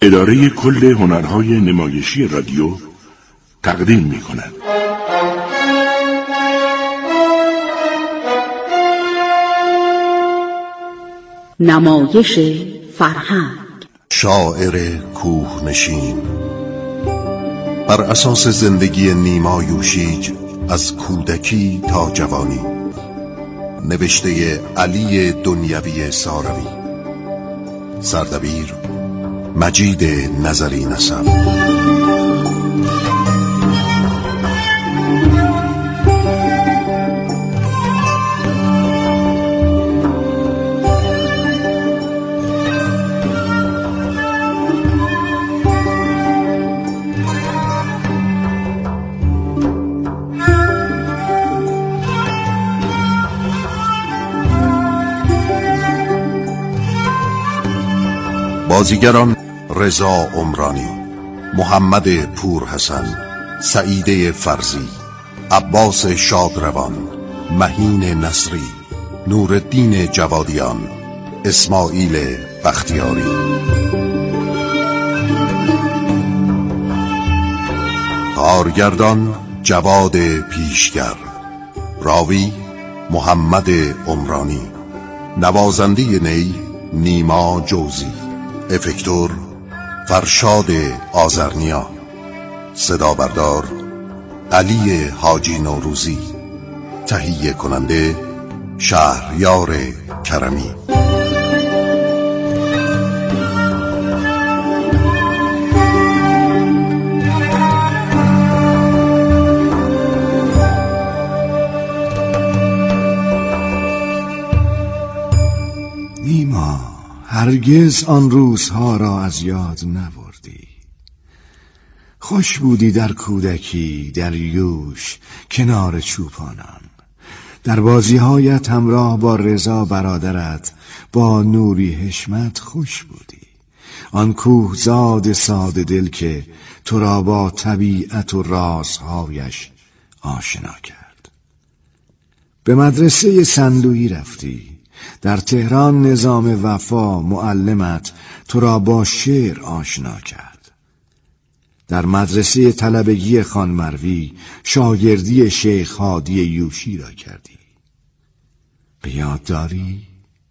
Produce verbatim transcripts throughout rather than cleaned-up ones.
اداره کل هنرهای نمایشی رادیو تقدیم می کند. نمایش فرهنگ. شاعر کوهنشین بر اساس زندگی نیما یوشیج از کودکی تا جوانی، نوشته علی دنیوی ساروی، سردبیر مجید نظری نسب. بازیگران: رضا عمرانی، محمد پورحسن، سعیده فرزی، عباس شادروان، مهین نصری، نورالدین جوادیان، اسماعیل بختیاری. کارگردان: جواد پیشگر، راوی: محمد عمرانی، نوازنده نی: نیما جوزی، افکتور: فرشاد آذرنیا، صدا بردار: علی حاجی نوروزی، تهیه کننده: شهریار کرمی. نیما، هرگز آن روزها را از یاد نبردی. خوش بودی در کودکی، در یوش، کنار چوپانان. در بازی‌هایت همراه با رضا برادرت، با نوری حشمت خوش بودی. آن کوهزاد ساده دل که تو را با طبیعت و رازهایش آشنا کرد. به مدرسه صندوقی رفتی. در تهران نظام وفا معلمت تو را با شعر آشنا کرد. در مدرسه طلبگی خان مروی شاگردی شیخ هادی یوشی را کردی. به یاد داری؟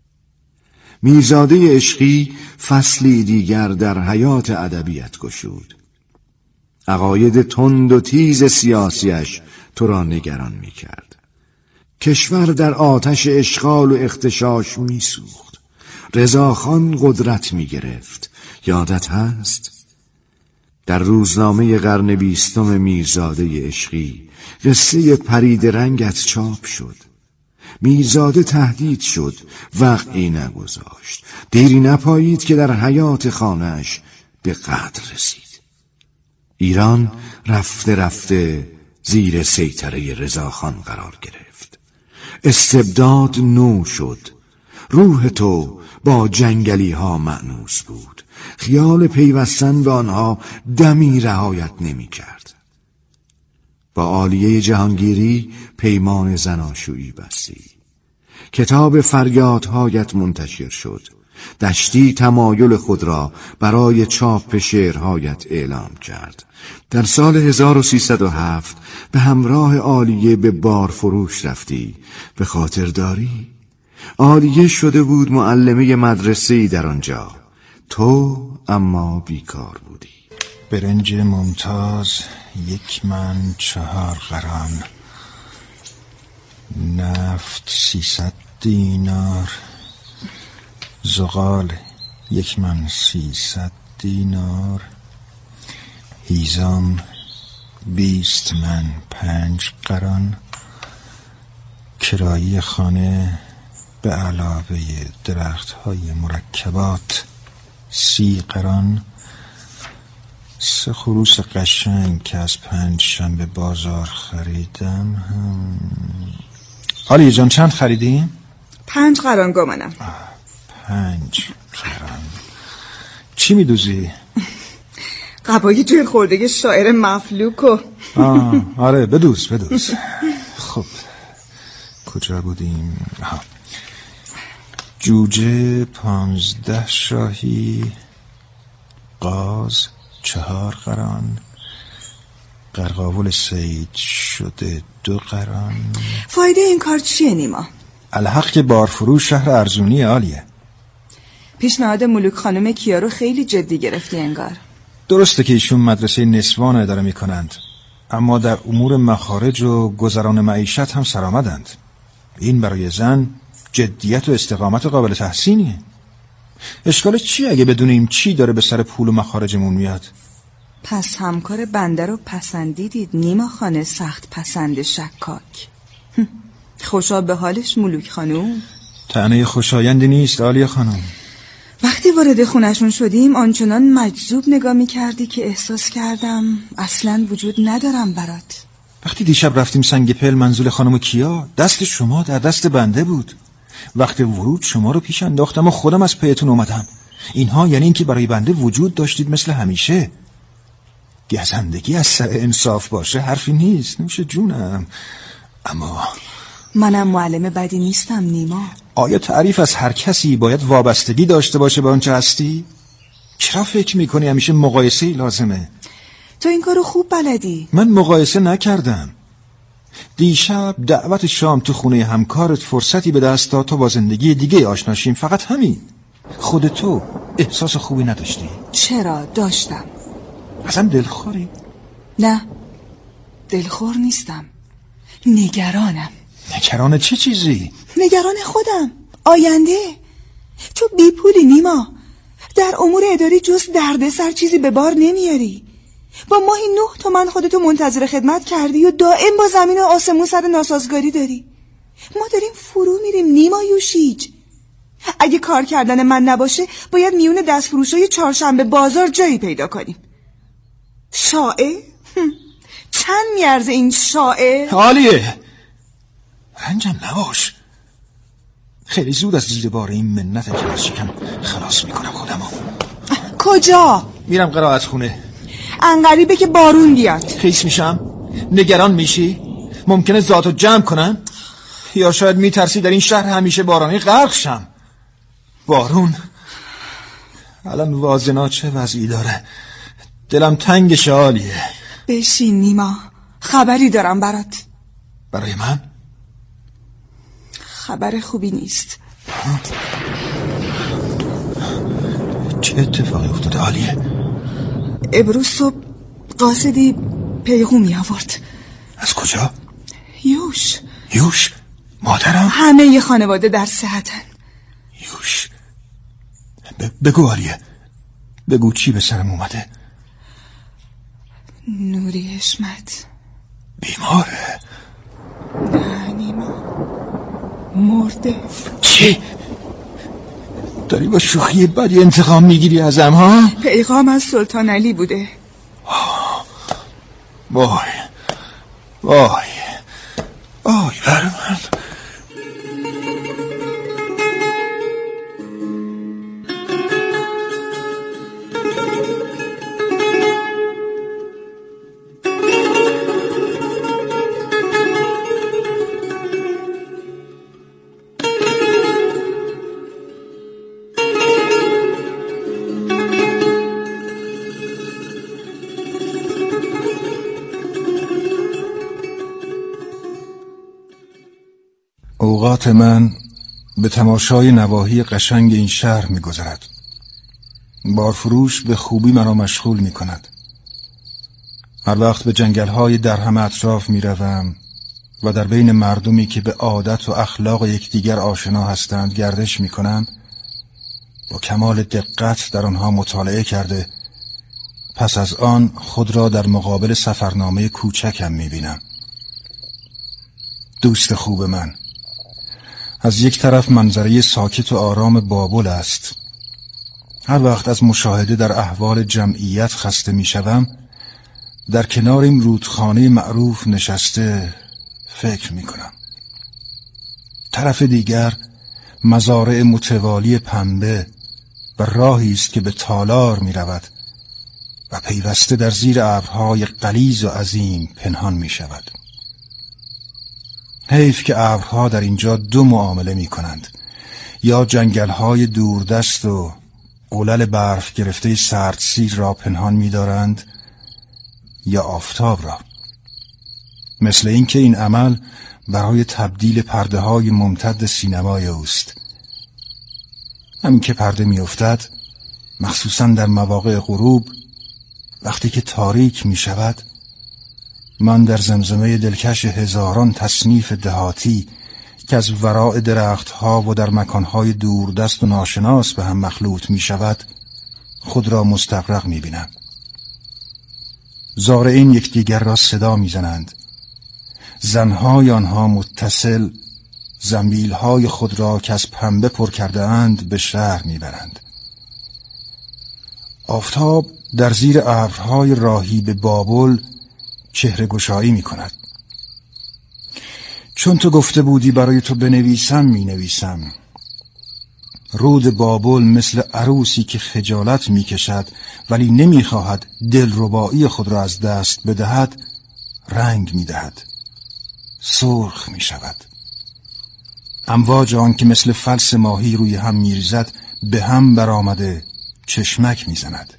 میرزاده عشقی فصلی دیگر در حیات ادبیات گشود. عقاید تند و تیز سیاسیش تو را نگران می کرد. کشور در آتش اشغال و اغتشاش می سوخت. رضاخان قدرت می گرفت. یادت هست؟ در روزنامه قرن بیستم میرزاده عشقی قصه پرید رنگت چاپ شد. میرزاده تهدید شد، وقعی نگذاشت. دیری نپایید که در حیات خانه‌اش به قتل رسید. ایران رفته رفته زیر سیطره رضاخان قرار گرفت. استبداد نو شد. روح تو با جنگلی ها مأنوس بود. خیال پیوستن به آنها دمی رعایت نمی کرد. با عالیه جهانگیری پیمان زناشویی بستی. کتاب فریادهایت منتشر شد. دشتی تمایل خود را برای چاپ شعرهایت اعلام کرد. در سال هزار و سیصد و هفت به همراه عالیه به بارفروش رفتی. به خاطر داری؟ عالیه شده بود معلمه مدرسه‌ای در آنجا. تو اما بیکار بودی. برنج ممتاز یک من چهار قران، نفت سیصد دینار، زغال یک من سیصد دینار، هیزم بیست من پنج قران، کرایی خانه به علاوه درخت‌های مرکبات سی قران، سه خروس قشنگ که از پنج شنبه بازار خریدم. هم عالیه جان چند خریدیم؟ پنج قران گمانم. پنج قران. چی میدوزی؟ قبای جوی خورده شاعر مفلوکو. آه آره بدوز بدوز. خب کجا بودیم؟ آها. جوجه پانزده شاهی، قاز چهار قران، قرقاول سید شده دو قران. فایده این کار چیه نیما؟ الحق که بارفروش شهر ارزونی عالیه. پیشنهاد ملوک خانم کیا رو خیلی جدی گرفتی انگار. درسته که ایشون مدرسه نسوان اداره میکنند، اما در امور مخارج و گذران معیشت هم سرآمدند. این برای زن جدیت و استقامت قابل تحسینیه. اشکال چی اگه بدونیم چی داره به سر پول و مخارجمون میاد؟ پس همکار بنده رو پسندیدید نیما خانه سخت پسند شکاک. خوشا به حالش ملوک خانم؟ طعنه خوشایندی نیست عالیه خانم. وقتی وارد خونشون شدیم آنچنان مجذوب نگاه می کردی که احساس کردم اصلاً وجود ندارم برات. وقتی دیشب رفتیم سنگ پل منزل خانم کیا، دست شما در دست بنده بود. وقتی ورود شما رو پیش انداختم و خودم از پیتون اومدم. اینها یعنی این که برای بنده وجود داشتید مثل همیشه. گزندگی از سر انصاف باشه حرفی نیست، نوش جونم. اما منم معلم بدی نیستم نیما. آیا تعریف از هر کسی باید وابستگی داشته باشه به آنچه هستی؟ چرا فکر میکنی همیشه مقایسه لازمه؟ تو این کارو خوب بلدی. من مقایسه نکردم. دیشب دعوت شام تو خونه همکارت فرصتی به دست داد تا با زندگی دیگه آشناشیم، فقط همین. خود تو احساس خوبی نداشتی؟ چرا داشتم. اصلا دلخوری؟ نه دلخور نیستم، نگرانم. نگران چه چیزی؟ نگران خودم، آینده. تو بی پولی نیما، در امور اداری جز دردسر چیزی به بار نمیاری. با ماهی نه تومن خودتو منتظر خدمت کردی و دائم با زمین و آسمون سر ناسازگاری داری. ما داریم فرو میریم نیما یوشیج. اگه کار کردن من نباشه باید میون دستفروشای چهارشنبه بازار جایی پیدا کنیم. شائع؟ چند میارزه این شائع؟ عالیه. رنجم نباش. خیلی زود از زیر بار این منت کلر شکم خلاص میکنم خودمو. کجا؟ میرم قرائت خونه. انقریبه که بارون بیاد. خیس میشم؟ نگران میشی؟ ممکنه ذاتو جمع کنم؟ یا شاید میترسی در این شهر همیشه بارانی غرق شم؟ بارون الان وازنا چه وضعی داره؟ دلم تنگ شالیه. بشین نیما، خبری دارم برات. برای من؟ خبر خوبی نیست. چه اتفاقی افتاده عالیه؟ امروز صبح قاصدی پیغومی آورد. از کجا؟ یوش. یوش؟ مادرم؟ همه ی خانواده در صحتن. یوش ب- بگو عالیه، بگو چی به سرم اومده؟ نوری حشمت بیماره؟ نه نیما، مرده. چی؟ داری با شوخی بدی انتقام میگیری ازم ها؟ پیغام از سلطان علی بوده. وای وای وای بر من. اوقات من به تماشای نواحی قشنگ این شهر می گذرد. بارفروش به خوبی مرا مشغول می کند. هر وقت به جنگل‌های در هم اطراف می روم و در بین مردمی که به عادت و اخلاق یکدیگر آشنا هستند گردش می کنم، با کمال دقت در آنها مطالعه کرده پس از آن خود را در مقابل سفرنامه کوچکم می بینم. دوست خوب من، از یک طرف منظره ساکت و آرام بابل است. هر وقت از مشاهده در احوال جمعیت خسته می شوم، در کنار این رودخانه معروف نشسته فکر می کنم. طرف دیگر مزارع متوالی پنبه و راهی است که به تالار می رود و پیوسته در زیر ابرهای غلیظ و عظیم پنهان می شود. حیف که ابرها در اینجا دو معامله می کنند، یا جنگل‌های دوردست و قلل برف گرفته سردسیر را پنهان می‌دارند یا آفتاب را. مثل اینکه این عمل برای تبدیل پرده‌های ممتد سینمای اوست. همین که پرده می‌افتد، مخصوصاً در مواقع غروب، وقتی که تاریک می‌شود، من در زمزمه دلکش هزاران تصنیف دهاتی که از وراء درختها و در مکانهای دوردست و ناشناس به هم مخلوط می شود خود را مستغرق می بینم. زارعین یکدیگر را صدا می زنند. زنهای آنها متصل زنبیلهای خود را که از پنبه پر کرده اند به شهر می برند. آفتاب در زیر ابرهای راهی به بابل چهره گشایی می کند. چون تو گفته بودی برای تو بنویسم می نویسم. رود بابل مثل عروسی که خجالت می کشد ولی نمی خواهد دلربایی خود را از دست بدهد رنگ می دهد. سرخ می شود. امواج آن که مثل فلس ماهی روی هم می ریزد به هم برآمده چشمک می زند.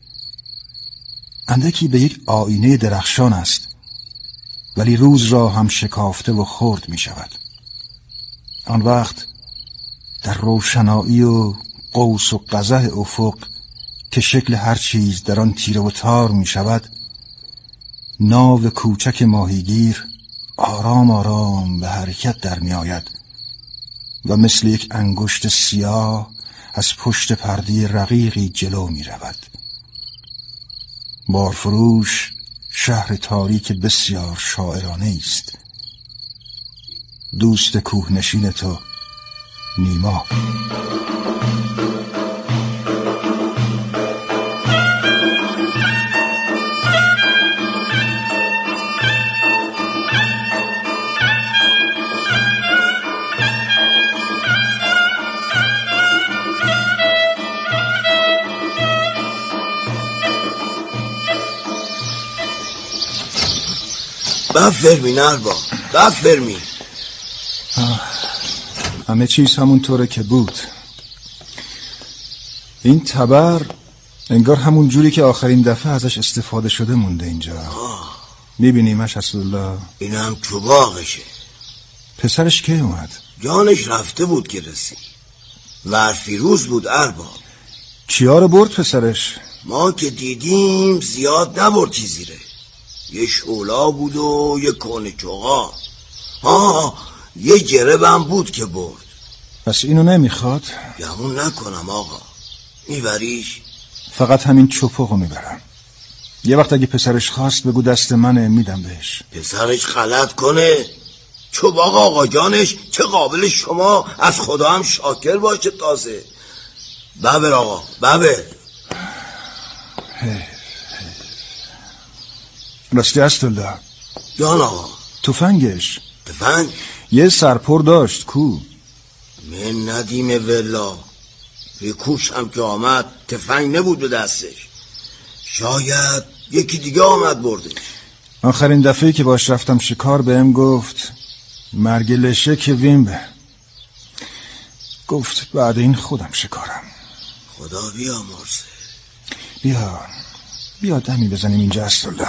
اندکی به یک آینه درخشان است ولی روز را هم شکافته و خرد می شود. آن وقت در روشنایی و قوس و قزح افق که شکل هر چیز در آن تیره و تار می شود، ناو کوچک ماهیگیر آرام آرام به حرکت در می آید و مثل یک انگشت سیاه از پشت پرده رقیقی جلو می رود. بارفروش شهر تاریک بسیار شاعرانه است. دوست کوهنشین تو نیما. بفرمین ارباب، بفرمین. همه چیز همون طوره که بود. این تبر انگار همون جوری که آخرین دفعه ازش استفاده شده مونده اینجا. میبینیمش حسولالله؟ این هم تو باغشه. پسرش کی اومد؟ جانش رفته بود که رسید. ورفیروز بود ارباب. چیا رو برد پسرش؟ ما که دیدیم زیاد نبرد چیزی ره. یه شولا بود و یه کونه چوغا. ها یه جربم بود که برد. پس اینو نمیخواد؟ گمون نکنم آقا. میبریش؟ فقط همین چپقو میبرم. یه وقت اگه پسرش خواست بگو دست منه میدم بهش. پسرش غلط کنه؟ چوباق آقا جانش چه قابل شما از خدا هم شاکر باشه تازه. ببر آقا ببر. راستی هستالله جان آقا. تفنگش تفنگ؟ یه سرپر داشت کو؟ من ندیم ولا. ریکوش هم که آمد تفنگ نبود به دستش. شاید یکی دیگه آمد برده. آخرین دفعه که باش رفتم شکار بهم گفت مرگ لشه که ویم. گفت بعد این خودم شکارم. خدا بیا مرسه. بیا بیا دمی بزنیم اینجا هستالله.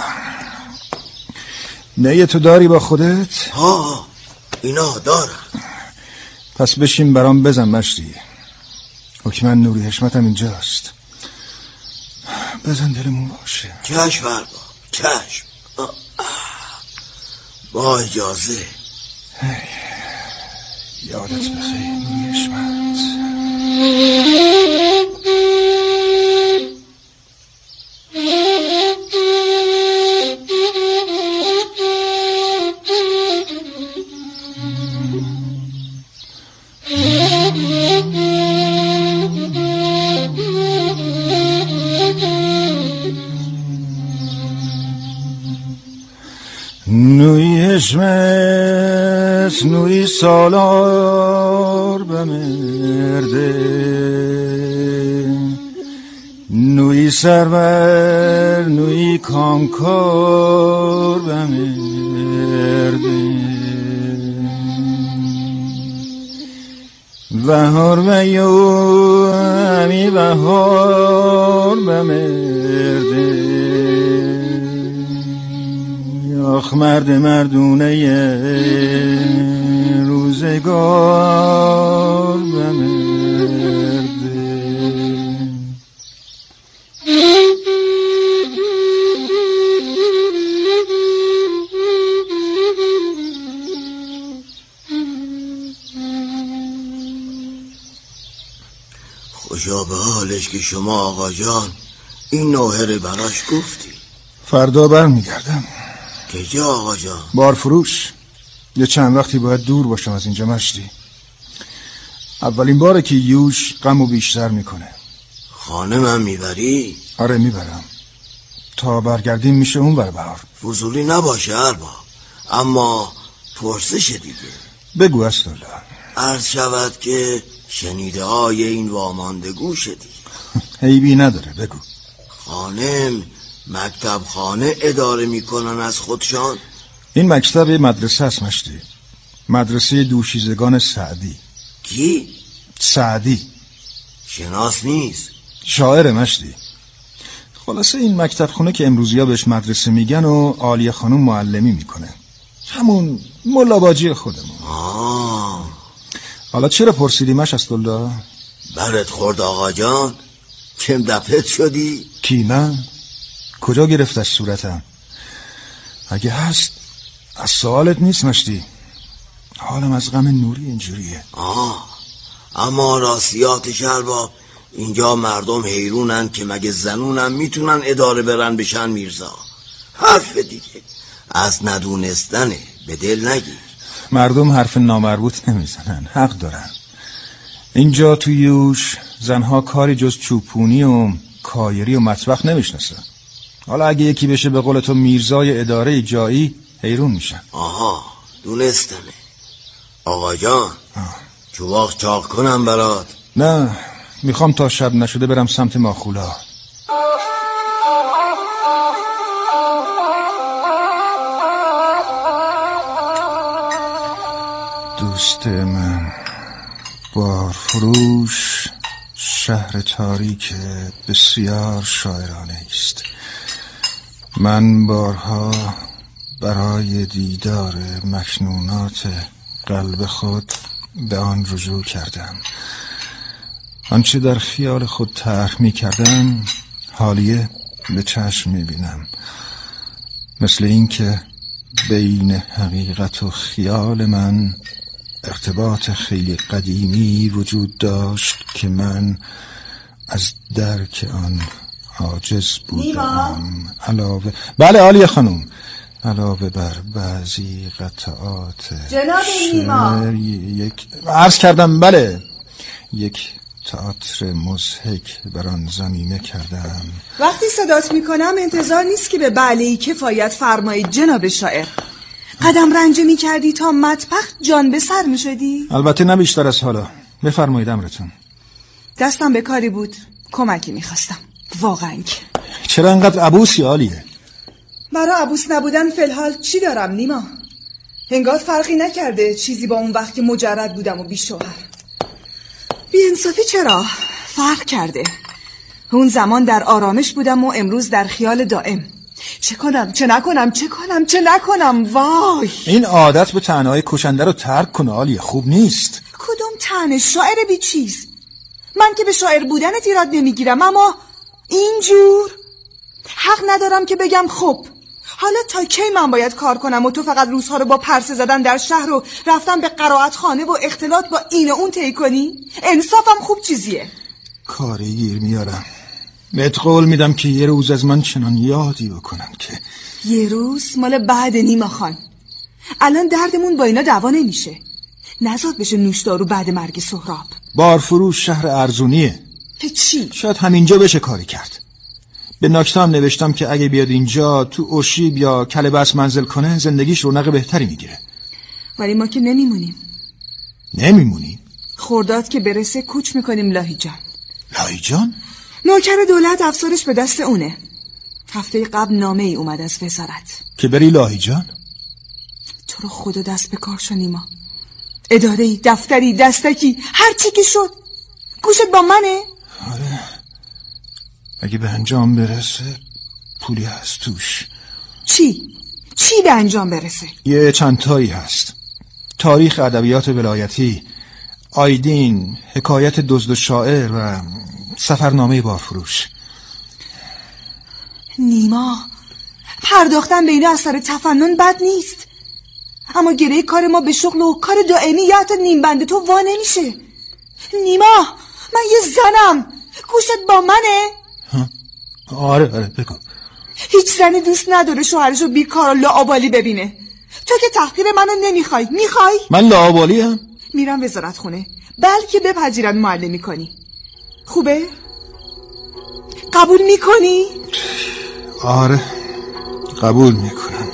نه تو داری با خودت؟ ها اینا دارم. پس بشین برام بزن مشتی. حکمن نوری حشمتم اینجاست. بزن دلمون باشه. چشم ارباب چشم. با اجازه. یادت بخیر نوری حشمت. نوی حشمت نوی سالار بمرده نوی سرور نوی کامکار بمرده بهار و یومی بهار بمرده آخ مرد مردونه روزگار بمرده. خوشا به حالش که شما آقا جان این نوحه براش گفتی. فردا بر میگردم. کجا آقا جان؟ بارفروش. یه چند وقتی باید دور باشم از اینجا مشتی. اولین باره که یوش غمو بیشتر میکنه. خانه من میبری؟ آره میبرم. تا برگردیم میشه اون بر بهار. فضولی نباشه ارباب، اما پرسش دیگه. بگو استولا. عرض شود که شنیده های این واماندگو شدی. عیبی نداره بگو. خانم مکتب خانه اداره میکنن از خودشان؟ این مکتب مدرسه است مشتی. مدرسه دوشیزگان سعدی. کی؟ سعدی. شناس نیست؟ شاعر مشتی. خلاصه این مکتب خونه که امروزی ها بهش مدرسه میگن و عالیه خانوم معلمی میکنه. همون ملاباجی خودمون. آه. حالا چرا پرسیدی مش استولا؟ برت خورد آقا جان؟ کم دپت شدی؟ کی من؟ کجا گرفت از صورتم؟ اگه هست از سوالت نیست مشتی. حالم از غم نوری اینجوریه. آه اما راستیات شربا اینجا مردم حیرونن که مگه زنونم میتونن اداره برن بشن میرزا. حرف دیگه از ندونستنه، به دل نگیر. مردم حرف نامربوط نمیزنن، حق دارن. اینجا تو یوش زنها کاری جز چوپونی و کایری و مطبخ نمیشناسن. حالا اگه یکی بشه به قول تو میرزای اداره جایی حیرون میشن. آها دونستمه. آقا جان چواق چاق کنم برات؟ نه میخوام تا شب نشده برم سمت ماخولا. دوست من بارفروش شهر تاریک بسیار شاعرانه است. من بارها برای دیدار مکنونات قلب خود به آن رجوع کردم. آنچه در خیال خود طرح می کردم حالیه به چشم می بینم. مثل این که بین حقیقت و خیال من ارتباط خیلی قدیمی وجود داشت که من از درک آن عاجز بودم. علاوه بله عالیه خانم، علاوه بر بعضی قطعات جناب نیما یک عرض کردم بله یک تئاتر مضحک بر آن ضمیمه کردم. وقتی صدات میکنم انتظار نیست که به بله کفایت فرمایید جناب شاعر. قدم رنجه میکردی تا مطبخ جان به سر میشدی؟ البته نه بیشتر از حالا. بفرمایید امرتون. دستم به کاری بود، کمکی میخواستم. واقعا چرا انقدر عبوسی عالیه؟ برای عبوس نبودن فلحال چی دارم نیما؟ انگار فرقی نکرده چیزی با اون وقت که مجرد بودم و بی شوهر. بی انصافی چرا؟ فرق کرده. اون زمان در آرامش بودم و امروز در خیال دائم. چه کنم چه نکنم چه کنم چه نکنم. وای این عادت به طعنه‌های کشنده رو ترک کن عالیه، خوب نیست. کدوم طعنه؟ شاعر بی چیز. من که به شاعر بودنت ایراد نمیگیرم، اما اینجور حق ندارم که بگم خب حالا تا کی من باید کار کنم و تو فقط روزها رو با پرسه زدن در شهر و رفتم به قرائت خانه و اختلاط با این و اون طی کنی؟ انصافم خوب چیزیه. کاری گیر میارم. بهت قول میدم که یه روز از من چنان یادی بکنم که یه روز مال بعد نیما خان. الان دردمون با اینا دوا نمیشه. نزاد بشه نوشدارو بعد مرگ سهراب. بارفروش شهر ارزونیه. که چی؟ شاید همینجا بشه کاری کرد. به نکته هم نوشتم که اگه بیاد اینجا تو اوشیب یا کلبس منزل کنه زندگیش رونق بهتری میگیره. ولی ما که نمیمونیم. نمیمونیم؟ خرداد که برسه کوچ میکنیم لاهیجان. لاهیجان؟ نوکر دولت افسرش به دست اونه. هفته قبل نامه ای اومد از وزارت که بری لاهیجان؟ تو رو خدا دست به کار شو نیما. اداره‌ای، دفتری، دستکی، هر چی که شد. گوشت با منه؟ آره، اگه به انجام برسه پولی هست توش. چی؟ چی به انجام برسه؟ یه چند تایی هست: تاریخ ادبیات ولایتی، آیدین، حکایت دزد و شاعر و سفرنامه بارفروش. نیما، پرداختن به اینو از سر تفنن بد نیست، اما گره کار ما به شغل و کار دائمی یا حتی نیم بنده تو وا نمیشه. نیما، من یه زنم، گوشت با منه؟ آره آره بگو. هیچ زنی دوست نداره شوهرشو بیکار و لاابالی ببینه. تو که تحقیر منو نمیخوای، میخوای؟ من لاابالی هم؟ میرم وزارت خونه بلکه بپذیرن معلمی کنی. خوبه؟ قبول میکنی؟ آره قبول میکنم.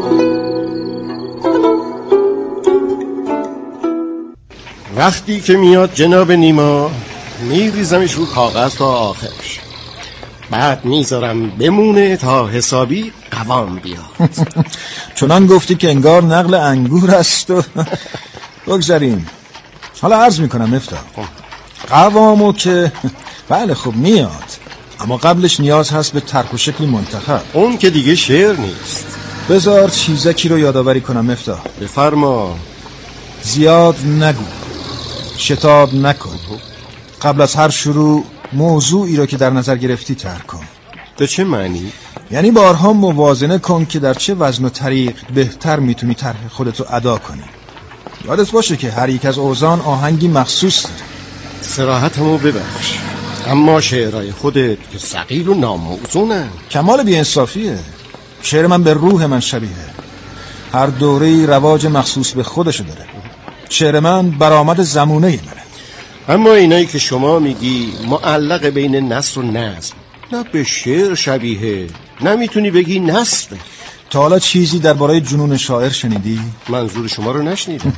وقتی که میاد جناب نیما میریزمش رو کاغذ تا آخرش، بعد میذارم بمونه تا حسابی قوام بیاد. چنان گفتی که انگار نقل انگور است. و بگذاریم. حالا عرض میکنم مفتاح، قوامو که بله خب میاد، اما قبلش نیاز هست به طرح و شکل منتخب. اون که دیگه شعر نیست. بذار چیزکی رو یادآوری کنم مفتاح. بفرما. زیاد نگو، شتاب نکن. قبل از هر شروع موضوعی رو که در نظر گرفتی طرح کن. به چه معنی؟ یعنی بارها موازنه کن که در چه وزن و طریق بهتر میتونی طرح خودتو ادا کنی. یادت باشه که هر یک از اوزان آهنگی مخصوص داره. صراحتمو ببخش، اما شعرهای خودت که ثقیل و ناموزونن. کمال بی‌انصافیه. شعر من به روح من شبیه. هر دوره‌ای رواج مخصوص به خودشو داره. شعر من برآمد زمونه منه. اما اینایی که شما میگی معلق بین نثر و نظم، نه به شعر شبیه، نمیتونی بگی نثره. تا حالا چیزی درباره جنون شاعر شنیدی؟ منظور شما رو نشنیدم.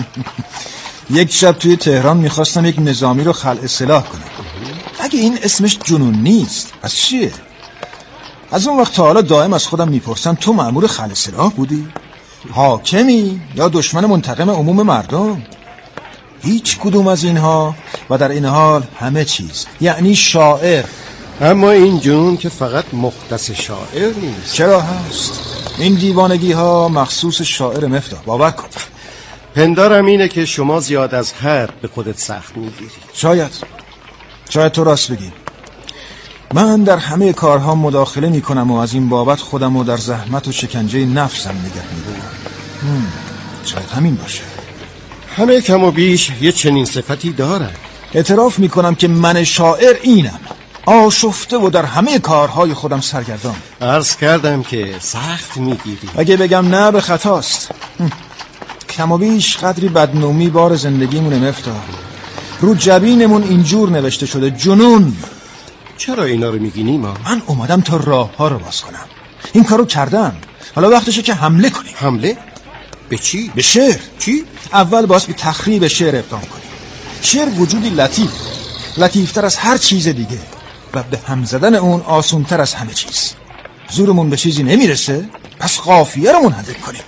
یک شب توی تهران میخواستم یک نظامی رو خلع سلاح کنم. اگه این اسمش جنون نیست پس چیه؟ از اون وقت تا حالا دائم از خودم میپرسم تو مأمور خلع سلاح بودی؟ حاکمی یا دشمن منتقم عموم مردم؟ هیچ کدوم از اینها و در این حال همه چیز، یعنی شاعر. اما این جنون که فقط مختص شاعر نیست. چرا هست؟ این دیوانگی ها مخصوص شاعر مفتاح، باور کن. پندارم اینه که شما زیاد از حد به خودت سخت میگیری. شاید شاید تو راست بگی. من در همه کارها مداخله میکنم و از این بابت خودم رو در زحمت و شکنجه نفسم نگه میدارم. شاید همین باشه. همه کم و بیش یه چنین صفتی دارن. اعتراف میکنم که من شاعر اینم، آشفته و در همه کارهای خودم سرگردان. عرض کردم که سخت میگیری. اگه بگم نه به خطاست. کم و بیش قدری بدنومی بار زندگیمونه مفتاح. رو جبینمون اینجور نوشته شده جنون. چرا اینا رو میگی نیما؟ من اومدم تا راه ها رو باز کنم. این کارو کردم، حالا وقتشه که حمله کنیم. حمله؟ به چی؟ به شعر. چی؟ اول باز به تخریب شعر اقدام کنیم. شعر وجودی لطیف، لطیفتر از هر چیز دیگه و به هم زدن اون آسونتر از همه چیز. زورمون به چیزی نمیرسه، پس قافیه رو منحدر کنیم.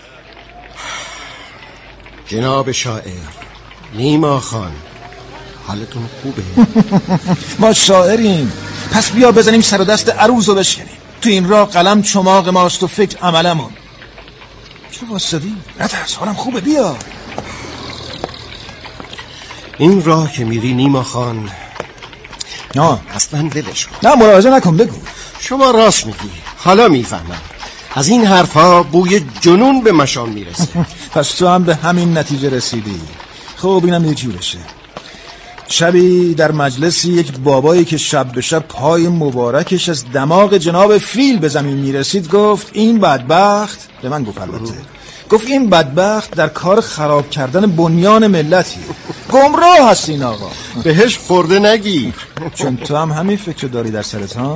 جناب شاعر نیما خان، حالتون خوبه؟ ما شاعریم، پس بیا بزنیم سر و دست عروض رو بشکنیم. تو این راه قلم چماق ماست و فکر عملمون. چرا واسدی؟ نترس، حالم خوبه، بیا. این راه که میری نیما خان، نه اصلا ولش کن. نه مراجعه نکن، بگو. شما راست میگی، حالا میفهمم. از این حرفا بوی جنون به مشام میرسه. پس تو هم به همین نتیجه رسیدی. خب اینم یه جورشه. شبی در مجلسی یک بابایی که شب به شب پای مبارکش از دماغ جناب فیل به زمین میرسید گفت این بدبخت، به من گفت البته، گفت این بدبخت در کار خراب کردن بنیان ملتی گمراه هست این آقا. بهش خورده نگیر. چون تو هم همین فکر داری در سرت ها؟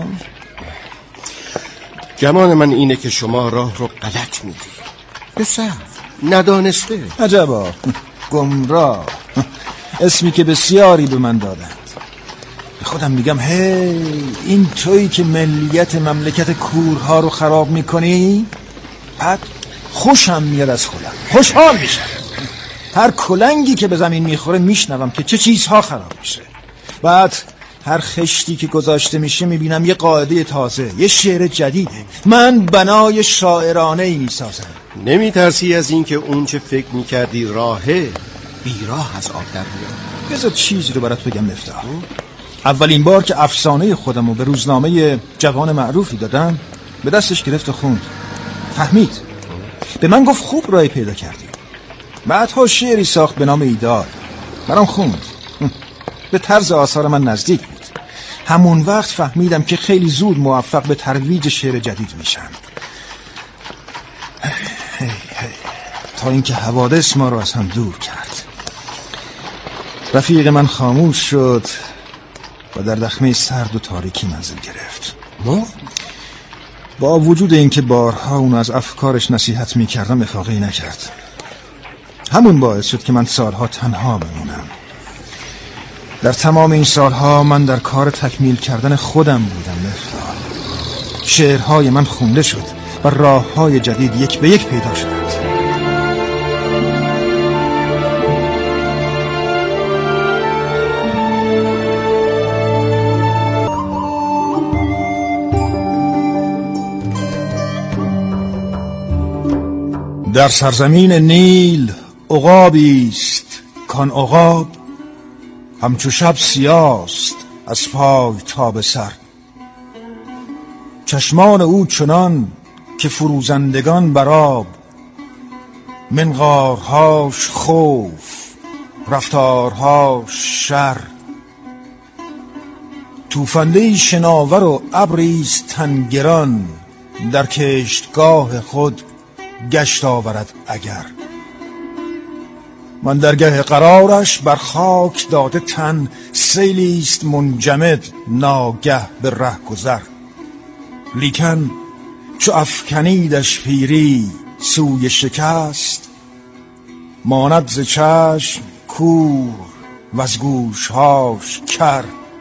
گمان من اینه که شما راه رو غلط میری، به سهو، ندانسته. عجبا، گمراه، اسمی که بسیاری به من دادند. به خودم میگم هی این تویی که ملیت مملکت کورها رو خراب میکنی؟ بعد خوشم میاد از خودم، خوشحال میشم. هر کلنگی که به زمین میخوره میشنوم که چه چیزها خراب میشه. بعد هر خشتی که گذاشته میشه میبینم یه قاعده تازه، یه شعر جدیده. من بنای شاعرانه ای میسازم. نمیترسی از این که اون چه فکر میکردی راهه بیراه از آب در بیاد؟ بذار چیزی رو برات بگم مفتاح. اولین بار که افسانه خودم رو به روزنامه جوان معروفی دادم به دستش گرفت و خوند. فهمید. به من گفت خوب رای پیدا کردی. بعدها شعری ساخت به نام ایدال. برام خوند. به طرز آثار من نزدیک بود. همون وقت فهمیدم که خیلی زود موفق به ترویج شعر جدید میشم. هی هی. تا اینکه حوادث ما رو از هم دور کرد. رفیق من خاموش شد و در دخمه سرد و تاریکی منزل گرفت. ما؟ با وجود اینکه بارها اون از افکارش نصیحت میکردم افاقه‌ای نکرد. همون باعث شد که من سالها تنها بمونم. در تمام این سالها من در کار تکمیل کردن خودم بودم مفتاح. شعرهای من خونده شد و راههای جدید یک به یک پیدا شد. در سرزمین نیل عقابی است کان عقاب همچو شب سیاست از پای تا به سر. چشمان او چنان که فروزندگان بر آب، منقارهاش خوف رفتارهاش شر. توفنده شناور و ابریست تنگران، در کشتگاه خود گشت آورد اگر. من درگه قرارش بر خاک داده تن، سیلیست منجمد ناگه به ره گذر. لیکن چو افکنیدش پیری سوی شکست، ماند ز چشم کور و از گوشهاش کر.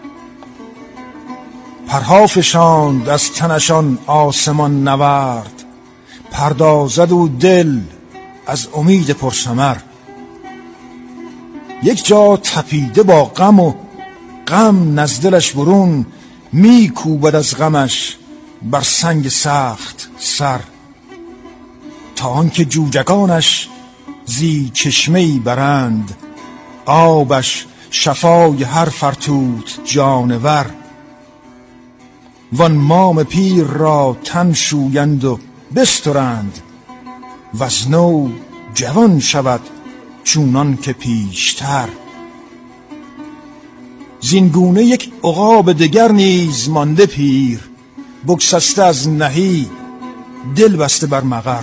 پرها فشاند از تنشان آسمان نورد، پردازد و دل از امید پرثمر. یک جا تپیده با غم و غم نزدلش برون، می کوبد از غمش بر سنگ سخت سر. تا آنکه جوجگانش زی چشمه‌ای برند، آبش شفای هر فرتوت جانور. وان مام پیر را تن شویند و بسترند، وز نو جوان شود چونان که پیشتر. زینگونه یک عقاب دگر نیز مانده پیر، بگسسته از نهی دل بسته بر مغر.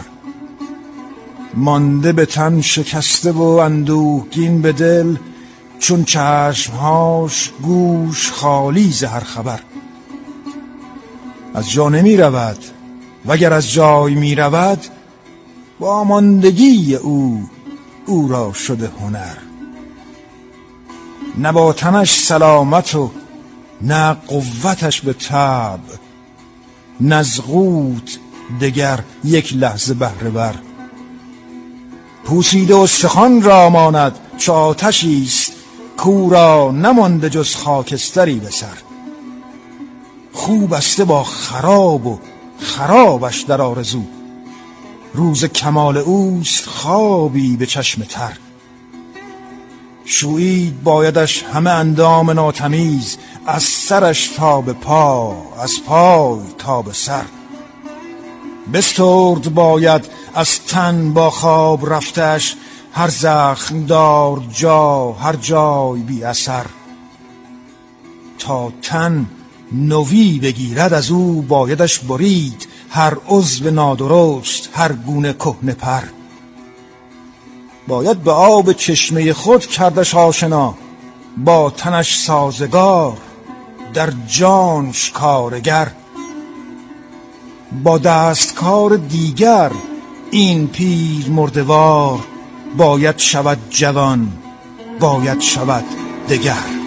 مانده به تن شکسته و اندوهگین به دل، چون چشمهاش گوش خالی ز هر خبر. از جا نمی رود وگر از جای می رود، با ماندگی او او را شده هنر. نه با تنش سلامت و نه قوتش به طبع، نزغوت دگر یک لحظه بهره بر. پوسیده استخوان را ماند چو آتشیست، کو را نمانده جز خاکستری به سر. خوب بسته با خراب و خرابش در آرزو، روز کمال اوست خوابی به چشم تر. شویید بایدش همه اندام ناتمیز، از سرش تا به پا از پای تا به سر. بسترد باید از تن با خواب رفتش، هر زخم دار جا هر جای بی اثر. تا تن نوی بگیرد از او بایدش برید، هر عضو نادرست هر گونه کهنه پر. باید به آب چشمه خود کردش آشنا، با تنش سازگار در جانش کارگر. با دستکار دیگر این پیر مردوار، باید شود جوان باید شود دگر.